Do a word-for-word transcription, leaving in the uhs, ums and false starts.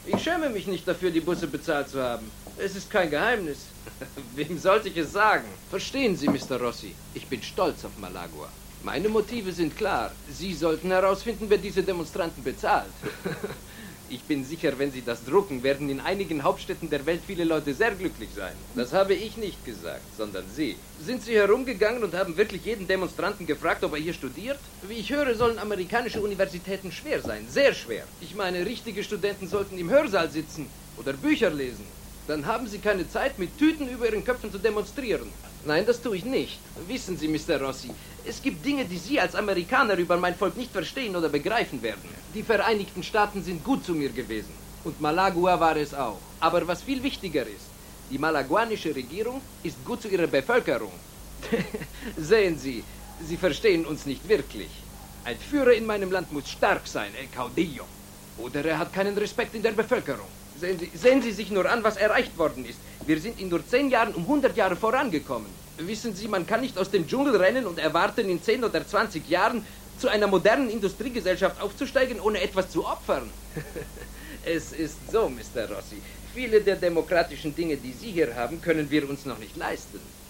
Ich schäme mich nicht dafür, die Busse bezahlt zu haben. Es ist kein Geheimnis. Wem sollte ich es sagen? Verstehen Sie, Mister Rossi, ich bin stolz auf Malagua. Meine Motive sind klar. Sie sollten herausfinden, wer diese Demonstranten bezahlt. Ich bin sicher, wenn Sie das drucken, werden in einigen Hauptstädten der Welt viele Leute sehr glücklich sein. Das habe ich nicht gesagt, sondern Sie. Sind Sie herumgegangen und haben wirklich jeden Demonstranten gefragt, ob er hier studiert? Wie ich höre, sollen amerikanische Universitäten schwer sein, sehr schwer. Ich meine, richtige Studenten sollten im Hörsaal sitzen oder Bücher lesen. Dann haben Sie keine Zeit, mit Tüten über Ihren Köpfen zu demonstrieren. Nein, das tue ich nicht. Wissen Sie, Mister Rossi, es gibt Dinge, die Sie als Amerikaner über mein Volk nicht verstehen oder begreifen werden. Die Vereinigten Staaten sind gut zu mir gewesen. Und Malagua war es auch. Aber was viel wichtiger ist, die malaguanische Regierung ist gut zu ihrer Bevölkerung. Sehen Sie, Sie verstehen uns nicht wirklich. Ein Führer in meinem Land muss stark sein, el caudillo. Oder er hat keinen Respekt in der Bevölkerung. Sehen Sie, sehen Sie sich nur an, was erreicht worden ist. Wir sind in nur zehn Jahren um hundert Jahre vorangekommen. Wissen Sie, man kann nicht aus dem Dschungel rennen und erwarten, in zehn oder zwanzig Jahren zu einer modernen Industriegesellschaft aufzusteigen, ohne etwas zu opfern. Es ist so, Mister Rossi. Viele der demokratischen Dinge, die Sie hier haben, können wir uns noch nicht leisten.